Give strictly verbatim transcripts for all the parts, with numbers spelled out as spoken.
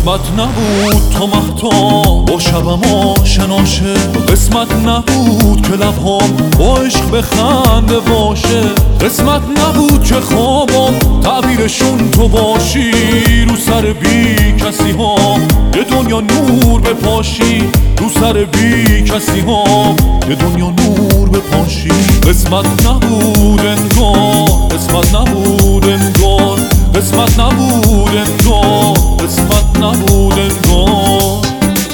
قسمت نبود تا مهتاب با شبم آشنا شه، قسمت نبود که لبهام با عشق به خنده باشه، قسمت نبود که خوابام تعبیرشون تو باشی، رو سر بی کسی ها یه دنیا نور بپاشی، رو سر بی کسی ها یه دنیا نور بپاشی. قسمت نبود انگار، قسمت نبود انگار، قسمت نبود انگار، قسمت نبود انگار.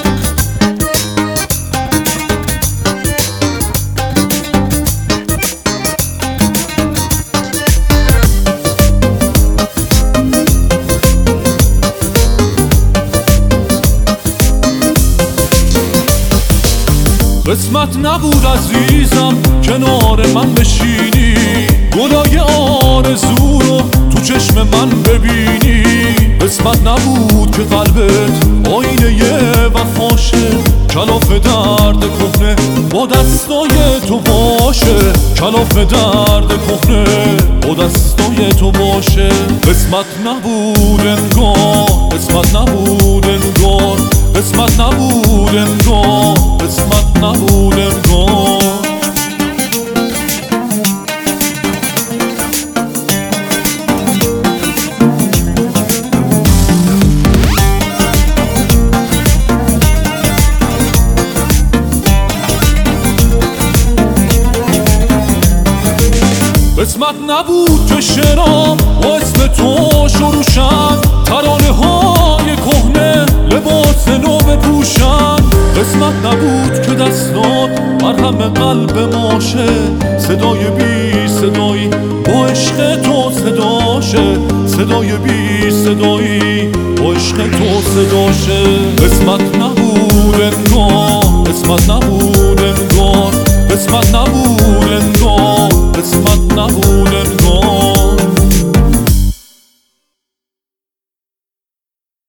قسمت نبود عزیزم کنار من بشینی، گلای آرزو رو تو چشم من ببینی، قسمت نبود که قلبت آینه وفاشه، کلاف درد کهنه با دستای تو باشه، کلاف درد کهنه با دستای تو باشه. قسمت نبود انگار، قسمت نبود انگار، قسمت نبود انگار، قسمت نبود انگار. قسمت نبود که شعرام با اسم تو شروع شد، ترانه های کهنه لباس نو بپوشن، قسمت نبود که دستات مرهم قلب ماشه، صدای بی صدایی با عشق تو صداشه، صدای بی صدایی با عشق تو صداشه. قسمت نبود انگار، قسمت